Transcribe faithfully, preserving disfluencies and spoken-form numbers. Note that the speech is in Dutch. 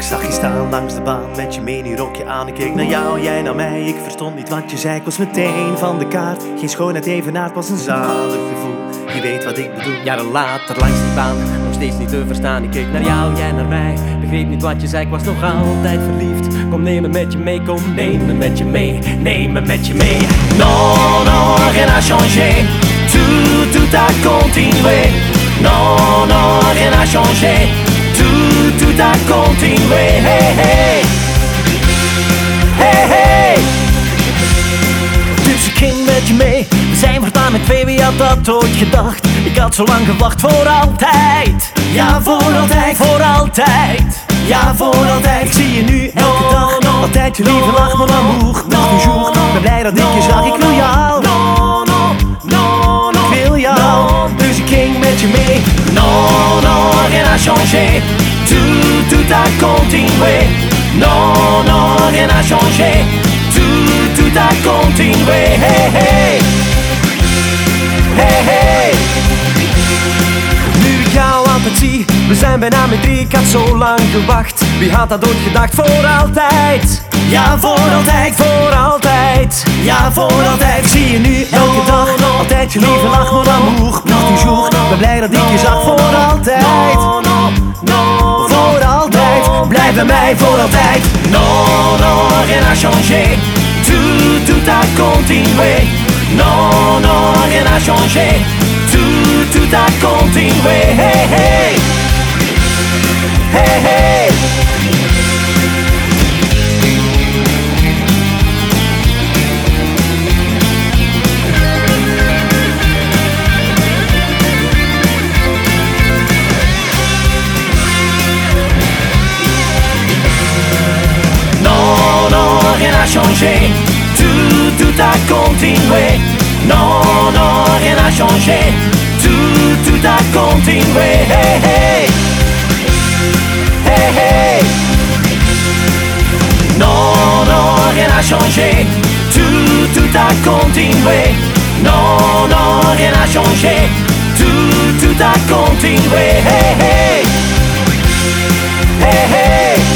zag je staan langs de baan met je mini-rokje aan. Ik keek naar jou, jij naar mij. Ik verstond niet wat je zei, ik was meteen van de kaart. Geen schoonheid evenaard, was een zalig gevoel. Je weet wat ik bedoel. Jaren later langs die baan, nog steeds niet te verstaan. Ik keek naar jou, jij naar mij. Begreep niet wat je zei, ik was nog altijd verliefd. Kom neem me met je mee, kom neem me met je mee. Neem me met je mee. Non, non, rien n'a changé. Tout, tout a continué. Non, non, rien n'a changé. Tout, tout a continué. Hey, hey. Hey, hey. Dus ik ging met je mee. We zijn voortaan met twee, wie had dat ooit gedacht? Ik had zo lang gewacht voor altijd. Ja, voor altijd. Voor altijd. Ja, voor altijd. Ik zie je nu elke No, dag. no, Altijd je no, lieve lach, mon amour. no, Nog toujours. no, Ben blij dat ik je zag, ik wil jou. No, no, no, no. Ik wil jou. No. Dus ik ging met je mee. Non, non, rien n'a changé. Tout, tout a continué. Non, non, rien n'a changé. Tout, tout a continué. Hey, hey. Hey, hey. Nu ik jou altijd zie, we zijn bijna met drie, ik had zo lang gewacht. Wie had dat ooit gedacht? Voor altijd. Ja, voor altijd. Voor altijd. Ja, voor altijd. Ik zie je nu elke dag. Altijd je lieve lach, mon amour. Nog toujours. Ben blij dat ik je zag. Voor altijd. No, no, no, Voor altijd. blijf bij mij voor altijd. Non, non, rien n'a changé. Tout, tout a continué. Non, non, rien n'a changé. Tout, tout a continué. Hey, hey. Hey, hey. Non, non, rien n'a changé. Tout, tout a continué. Non, non, rien n'a changé. Tout, tout a continué. Hey, hey. Hey, hey. Non, non, rien n'a changé. Tout, tout a continué. Non, non, rien n'a changé. Tout, tout a continué. Hey, hey. Hey, hey.